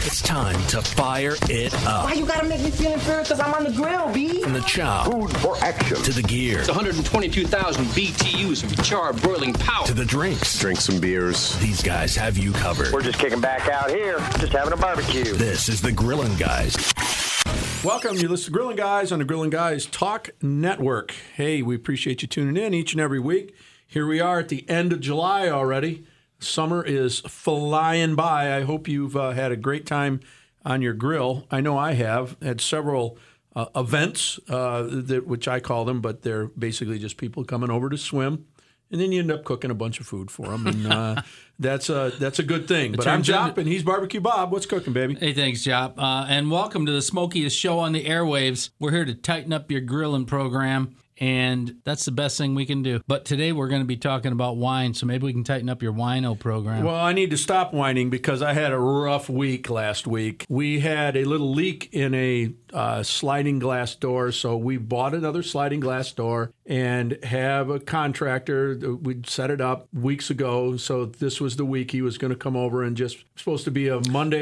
It's time to fire it up. Why you gotta make me feel inferior? Because I'm on the grill, B. From the chow. Food for action. To the gear. It's 122,000 BTUs of charred broiling power. To the drinks. Drink some beers. These guys have you covered. We're just kicking back out here, just having a barbecue. This is the Grillin' Guys. Welcome. You listen to Grillin' Guys on the Grillin' Guys Talk Network. Hey, we appreciate you tuning in each and every week. Here we are at the end of July already. Summer is flying by. I hope you've had a great time on your grill. I know I have. Had several events, which I call them, but they're basically just people coming over to swim. And then you end up cooking a bunch of food for them, and that's a good thing. But I'm Jop, and he's Barbecue Bob. What's cooking, baby? Hey, thanks, Jop. And welcome to the smokiest show on the airwaves. We're here to tighten up your grilling program, and that's the best thing we can do. But today we're going to be talking about wine, so maybe we can tighten up your wino program. Well, I need to stop whining because I had a rough week last week. We had a little leak in a sliding glass door, so we bought another sliding glass door and have a contractor. We'd set it up weeks ago, so this was the week he was going to come over and just supposed to be a Monday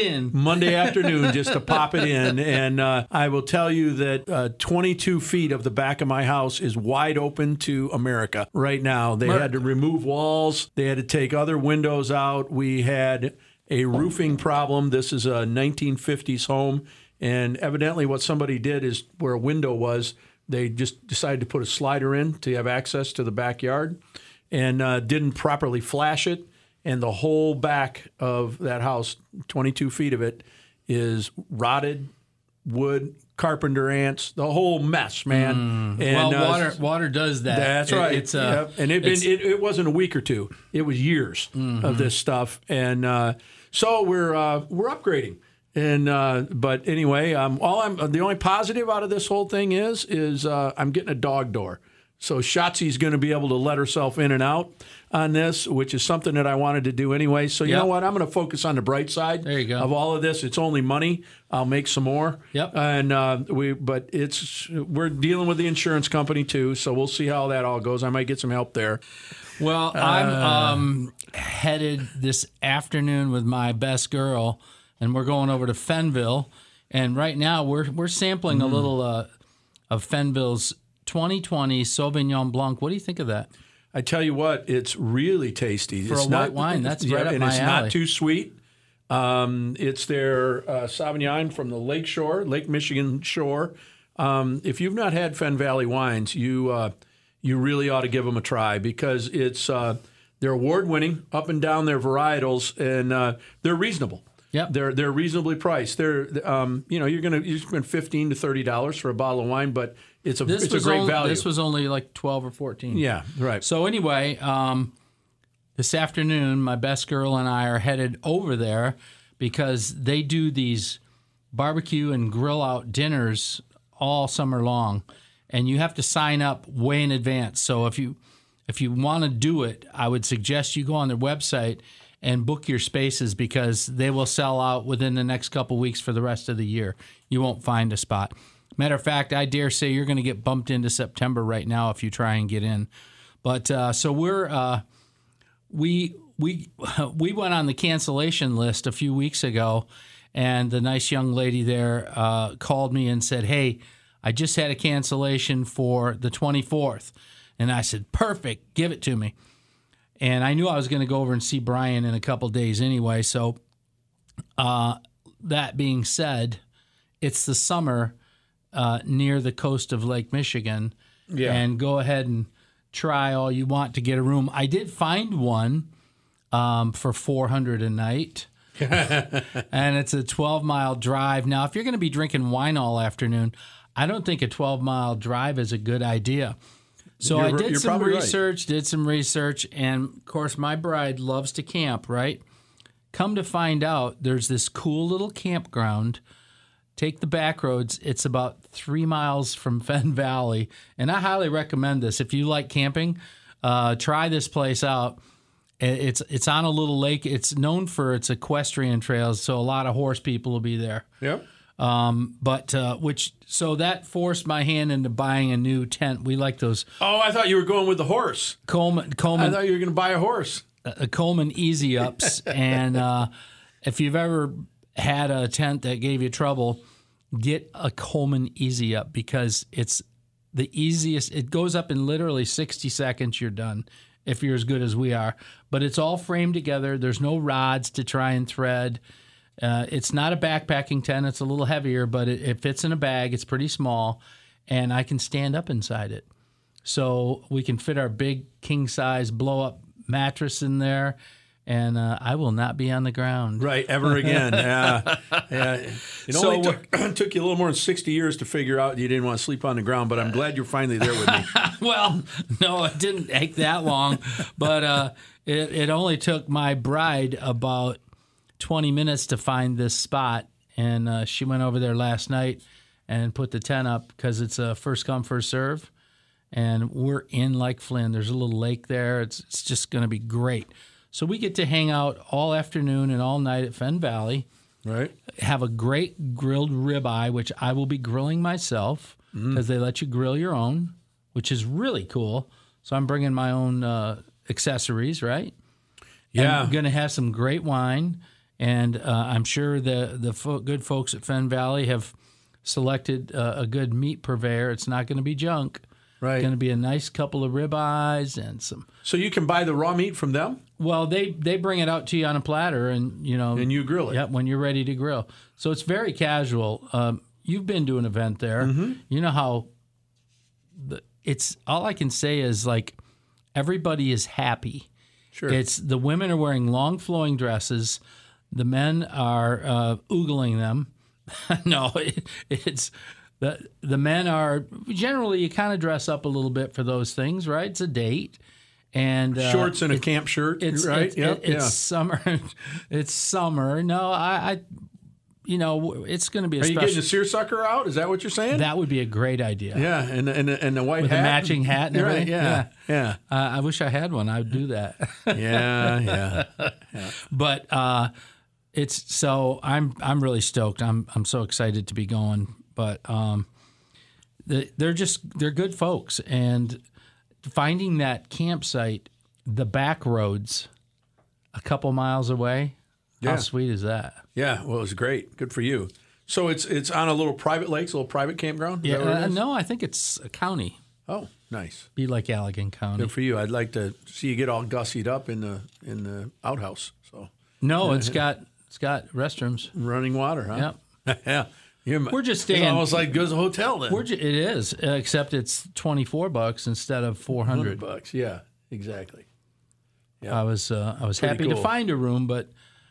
afternoon just to pop it in. And I will tell you that 22 feet of the back of my house is wide open to America right now. They had to remove walls. They had to take other windows out. We had a roofing problem. This is a 1950s home, and evidently what somebody did is where a window was, they just decided to put a slider in to have access to the backyard and didn't properly flash it. And the whole back of that house, 22 feet of it, is rotted wood, carpenter ants, the whole mess, man. And, well, water does that. That's right. And it wasn't a week or two; it was years of this stuff. And so we're upgrading. And but anyway, the only positive out of this whole thing is I'm getting a dog door. So Shotzi's going to be able to let herself in and out on this, which is something that I wanted to do anyway. So you know what? I'm going to focus on the bright side of all of this. It's only money. I'll make some more. Yep. And we're dealing with the insurance company too, so we'll see how that all goes. I might get some help there. Well, I'm headed this afternoon with my best girl, and we're going over to Fenville. And right now we're sampling a little of Fenville's 2020 Sauvignon Blanc. What do you think of that? I tell you what, it's really tasty. For a white wine, that's right up my alley. And it's not too sweet. It's their Sauvignon from the Lake Michigan shore. If you've not had Fen Valley wines, you really ought to give them a try because it's they're award-winning up and down their varietals, and they're reasonable. Yep. They're reasonably priced. They're you spend $15 to $30 for a bottle of wine, but it's a great value. This was only like 12 or 14. Yeah, right. So anyway, this afternoon, my best girl and I are headed over there because they do these barbecue and grill out dinners all summer long, and you have to sign up way in advance. So if you want to do it, I would suggest you go on their website and book your spaces because they will sell out within the next couple weeks for the rest of the year. You won't find a spot. Matter of fact, I dare say you're going to get bumped into September right now if you try and get in. But so we went on the cancellation list a few weeks ago, and the nice young lady there called me and said, "Hey, I just had a cancellation for the 24th." And I said, "Perfect, give it to me." And I knew I was going to go over and see Brian in a couple days anyway. So that being said, it's the summer near the coast of Lake Michigan. Yeah. And go ahead and try all you want to get a room. I did find one for $400 a night. And it's a 12-mile drive. Now, if you're going to be drinking wine all afternoon, I don't think a 12-mile drive is a good idea. So I did some research, and of course my bride loves to camp, right? Come to find out, there's this cool little campground. Take the back roads. It's about 3 miles from Fen Valley, and I highly recommend this. If you like camping, try this place out. It's on a little lake. It's known for its equestrian trails, so a lot of horse people will be there. Yep. So that forced my hand into buying a new tent. We like those. Oh, I thought you were going with the horse. Coleman. I thought you were going to buy a horse. Coleman Easy Ups, and if you've ever had a tent that gave you trouble, get a Coleman Easy Up because it's the easiest. It goes up in literally 60 seconds. You're done if you're as good as we are. But it's all framed together. There's no rods to try and thread. It's not a backpacking tent. It's a little heavier, but it fits in a bag. It's pretty small, and I can stand up inside it. So we can fit our big king-size blow-up mattress in there, and I will not be on the ground. Right, ever again. Yeah. It only took you a little more than 60 years to figure out you didn't want to sleep on the ground, but I'm glad you're finally there with me. Well, no, it didn't take that long, but it only took my bride about 20 minutes to find this spot, and she went over there last night and put the tent up because it's a first come, first serve, and we're in Lake Flynn. There's a little lake there. It's just going to be great. So we get to hang out all afternoon and all night at Fenn Valley. Right. Have a great grilled ribeye, which I will be grilling myself because they let you grill your own, which is really cool. So I'm bringing my own accessories, right? Yeah. I'm going to have some great wine, and I'm sure the good folks at Fenn Valley have selected a good meat purveyor. It's not going to be junk. Right. It's going to be a nice couple of ribeyes and some. So you can buy the raw meat from them? Well, they bring it out to you on a platter, and And you grill it. Yep, when you're ready to grill. So it's very casual. You've been to an event there. Mm-hmm. You know how it's all I can say is like everybody is happy. Sure. It's the women are wearing long flowing dresses. The men are oogling them. No, it's the men are generally you kind of dress up a little bit for those things, right? It's a date. And shorts and a camp shirt, right? It's summer. It's summer. No, I it's going to be a Are special. you getting the seersucker out? Is that what you're saying? That would be a great idea. Yeah, and the white With hat. a matching hat and everything. Right, yeah. I wish I had one. I would do that. Yeah. But it's so I'm really stoked. I'm so excited to be going. But they're good folks, and finding that campsite, the back roads, a couple miles away. Yeah. How sweet is that? Yeah, well, it was great. Good for you. So it's on a little private lake, a little private campground? Is that what it is? No, I think it's a county. Oh, nice. Be like Allegan County. Good for you. I'd like to see you get all gussied up in the outhouse. So No, it's got restrooms. running water, huh? Yep. Yeah. We're just staying. It's almost like good as a hotel then. It is, except it's $24 instead of $400. $100. Yeah, exactly. I was happy to cool. find a room, but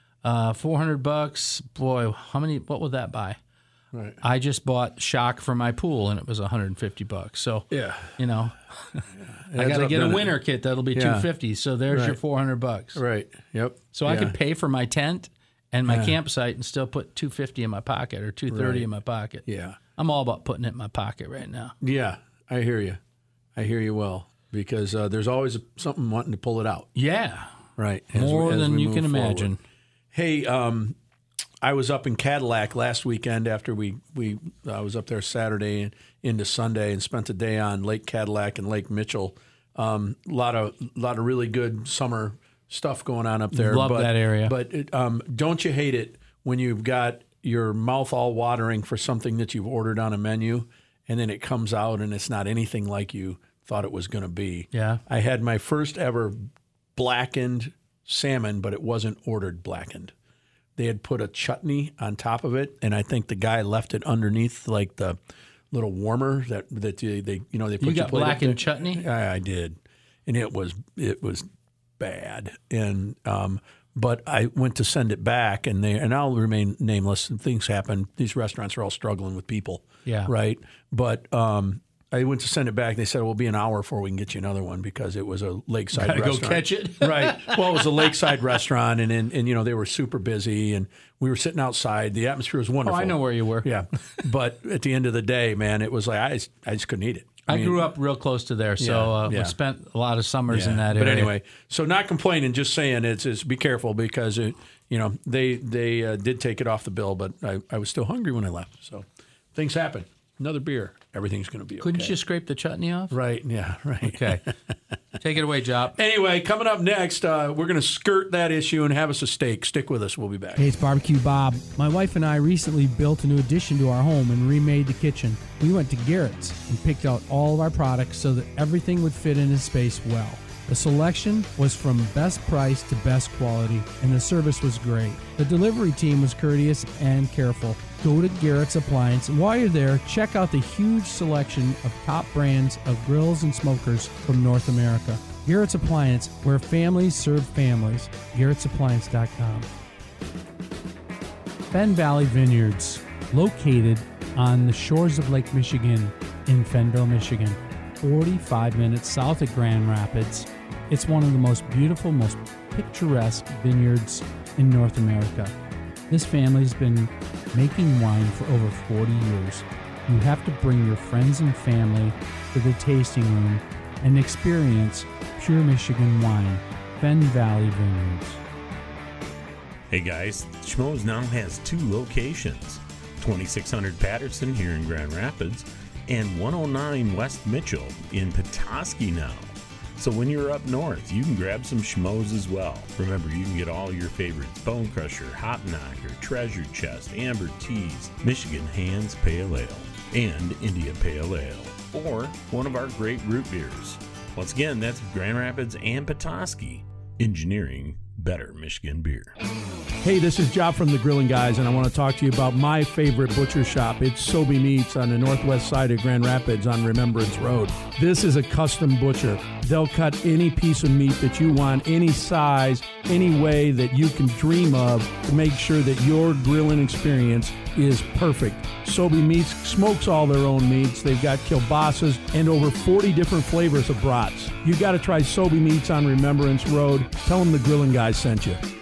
$400. Boy, what would that buy? Right. I just bought shock for my pool, and it was $150. So Yeah. I got Adds to up, get a doesn't it? winter kit. That'll be $250. So there's your $400. Right. Yep. So I could pay for my tent and my campsite and still put $250 in my pocket or $230 in my pocket. Yeah. I'm all about putting it in my pocket right now. Yeah. I hear you. I hear you well because there's always something wanting to pull it out. Yeah. Right. More than you move can forward. imagine. Hey, I was up in Cadillac last weekend after I was up there Saturday and into Sunday and spent the day on Lake Cadillac and Lake Mitchell. Lot of really good summer stuff going on up there. Love that area. But don't you hate it when you've got your mouth all watering for something that you've ordered on a menu and then it comes out and it's not anything like you thought it was going to be? Yeah. I had my first ever blackened salmon, but it wasn't ordered blackened. They had put a chutney on top of it, and I think the guy left it underneath like the little warmer that they put You got plate up blackened there. chutney? I did, and it was bad. And but I went to send it back, and I'll remain nameless. And things happen. These restaurants are all struggling with people. Yeah. Right. But I went to send it back. They said it will be an hour before we can get you another one because it was a lakeside Gotta restaurant. go catch it. Right. Well, it was a lakeside restaurant, and they were super busy, and we were sitting outside. The atmosphere was wonderful. I know where you were. Yeah. But at the end of the day, man, it was like I just couldn't eat it. I grew up real close to there, so we spent a lot of summers in that area. But anyway, so not complaining, just saying it's be careful because they did take it off the bill, but I was still hungry when I left. So things happen. Another beer. everything's going to be okay. Couldn't you scrape the chutney off? Right, yeah, right. Okay. Take it away, Jop. Anyway, coming up next, we're going to skirt that issue and have us a steak. Stick with us. We'll be back. Hey, it's Barbecue Bob. My wife and I recently built a new addition to our home and remade the kitchen. We went to Garrett's and picked out all of our products so that everything would fit in the space well. The selection was from best price to best quality, and the service was great. The delivery team was courteous and careful. Go to Garrett's Appliance, and while you're there, check out the huge selection of top brands of grills and smokers from North America. Garrett's Appliance, where families serve families. Garrett'sAppliance.com. Fenn Valley Vineyards, located on the shores of Lake Michigan in Fennville, Michigan, 45 minutes south of Grand Rapids. It's one of the most beautiful, most picturesque vineyards in North America. This family's been making wine for over 40 years. You have to bring your friends and family to the tasting room and experience pure Michigan wine. Fenn Valley Vineyards. Hey guys, Schmoes now has 2 locations, 2600 Patterson here in Grand Rapids and 109 West Mitchell in Petoskey now. So when you're up north, you can grab some Schmoes as well. Remember, you can get all your favorites: Bone Crusher, Hop Knocker, Treasure Chest, Amber Teas, Michigan Hands Pale Ale, and India Pale Ale, or one of our great root beers. Once again, that's Grand Rapids and Petoskey, engineering better Michigan beer. Hey, this is Job from the Grilling Guys, and I want to talk to you about my favorite butcher shop. It's Sobey Meats on the northwest side of Grand Rapids on Remembrance Road. This is a custom butcher. They'll cut any piece of meat that you want, any size, any way that you can dream of to make sure that your grilling experience is perfect. Sobey Meats smokes all their own meats. They've got kielbasa's and over 40 different flavors of brats. You got to try Sobey Meats on Remembrance Road. Tell them the Grilling Guys sent you.